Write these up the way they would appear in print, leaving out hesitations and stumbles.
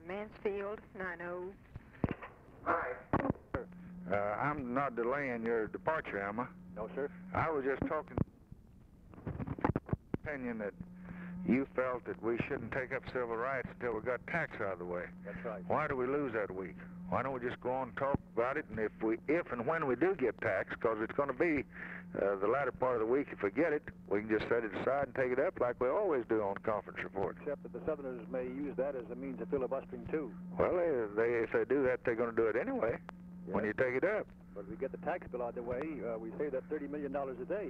Mansfield, 90. Hi. I'm not delaying your departure, am I? No, sir. I was just talking opinion that you felt that we shouldn't take up civil rights until we got tax out of the way. That's right. Why do we lose that week? Why don't we just go on and talk about it, and if and when we do get tax, because it's going to be the latter part of the week, if we get it, we can just set it aside and take it up like we always do on the conference report. Except that the Southerners may use that as a means of filibustering, too. Well, if they do that, they're going to do it anyway when you take it up. But if we get the tax bill out of the way, we save that $30 million a day.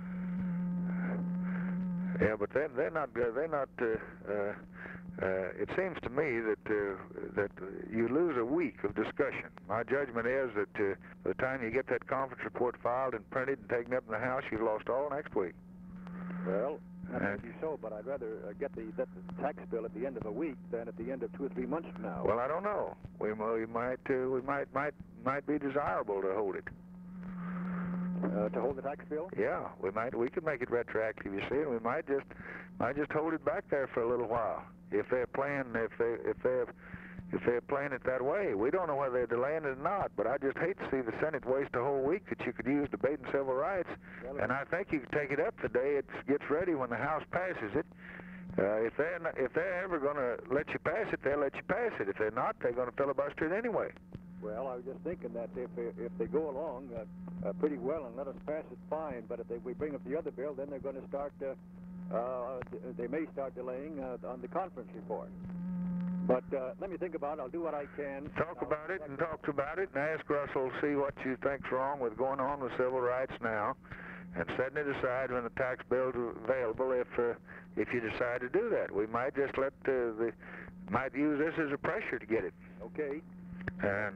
Yeah, but they're not. It seems to me that you lose a week of discussion. My judgment is that by the time you get that conference report filed and printed and taken up in the House, you've lost all next week. Well, that may be so, but I'd rather get the tax bill at the end of a week than at the end of 2 or 3 months from now. Well, I don't know. We might be desirable to hold it. To hold the tax bill? Yeah, we might. We could make it retroactive, you see, and we might just hold it back there for a little while. If they're playing it that way, we don't know whether they're delaying it or not. But I just hate to see the Senate waste a whole week that you could use debating civil rights. Well, and I think you could take it up the day it gets ready when the House passes it. If they're ever going to let you pass it, they'll let you pass it. If they're not, they're going to filibuster it anyway. Well, I was just thinking that if they go along pretty well and let us pass it, fine. But if we bring up the other bill, then they're going to start. They may start delaying on the conference report. But let me think about it. I'll do what I can. Talk about it and ask Russell, see what you think's wrong with going on with civil rights now, and setting it aside when the tax bill's available. If you decide to do that, we might just might use this as a pressure to get it. Okay. And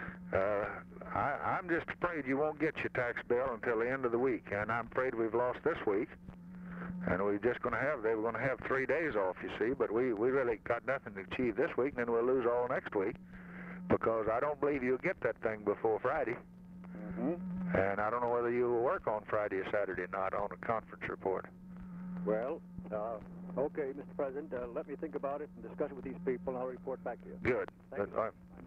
I'm just afraid you won't get your tax bill until the end of the week, and I'm afraid we've lost this week. And they were going to have 3 days off, you see, but we really got nothing to achieve this week, and then we'll lose all next week, because I don't believe you'll get that thing before Friday. Mm-hmm. And I don't know whether you will work on Friday or Saturday or not on a conference report. Well, okay, Mr. President, let me think about it and discuss it with these people, and I'll report back to you. Good. Thank you.